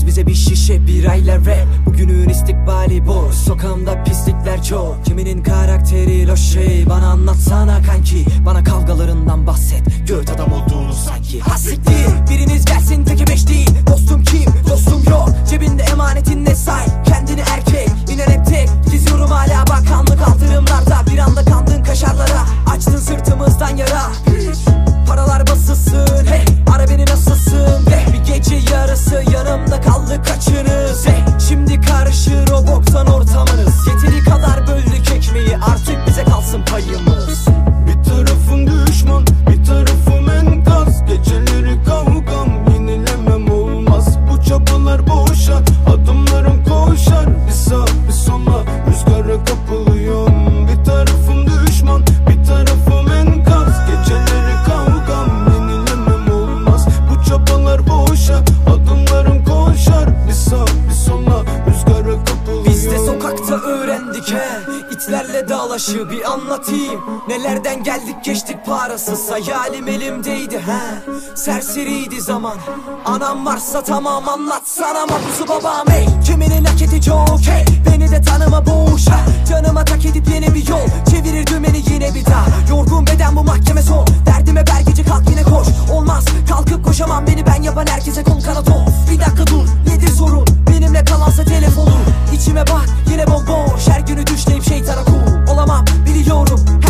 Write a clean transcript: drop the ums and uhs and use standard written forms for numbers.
Biz bize bir şişe birayla rap. Bugünün istikbali boş, sokağımda pislikler çok. Kiminin karakteri loş şey, bana anlatsana kanki. Bana kavgalarından bahset, göt adam olduğunu sanki. Hassiktir, biriniz gelsin teke beş değil. Dostum kim? Dostum yok. Cebinde emanetin ne say? Kendini erkek, inen hep tek. Geziyorum hala bakanlı kaldırımlarda. Bir anda kandın kaşarlara, açtın sırtımızdan yara. Paralar basılsın, hey ara beni nasılsın be. Bir gece yarısı yanımda kaldı kaçınız, hey. Şimdi karışır o boktan ortamınız. Yeteri kadar böldük ekmeği, artık bize kalsın payımız. Bir tarafım düşman, bir tarafım enkaz. Geceleri kavgam, yenilemem olmaz. Bu çabalar boşa, adımlarım koşar. Bir sağ bir sola, rüzgara kapılıyorum. Bir tarafım düşman, bir tarafım enkaz. Geceleri kavgam, yenilemem olmaz. Bu çabalar boşa, adımlarım koşar. Bir sağ bir sola, rüzgara kapılıyorum. Biz de sokakta öğrendik he, itlerle dağlaşı bir anlatayım. Nelerden geldik geçtik parasız, hayalim elimdeydi he. Serseriydi zaman, anam varsa tamam anlatsana mapusu babam hey. Kiminin hak edici okey, beni de tanıma boğuşa. Canıma tak edip yeni bir yol, çevirir dümeni yine bir daha. Yorgun beden bu mahkeme son, derdime ber gece kalk yine koş. Olmaz kalkıp koşamam, beni ben yapan herkese kol kanat ol. Bir dakika dur, nedir sorun, benimle kalansa telefonu. İçime bak yine bomboş, her günü düşleyip şeytana kul. Olamam biliyorum,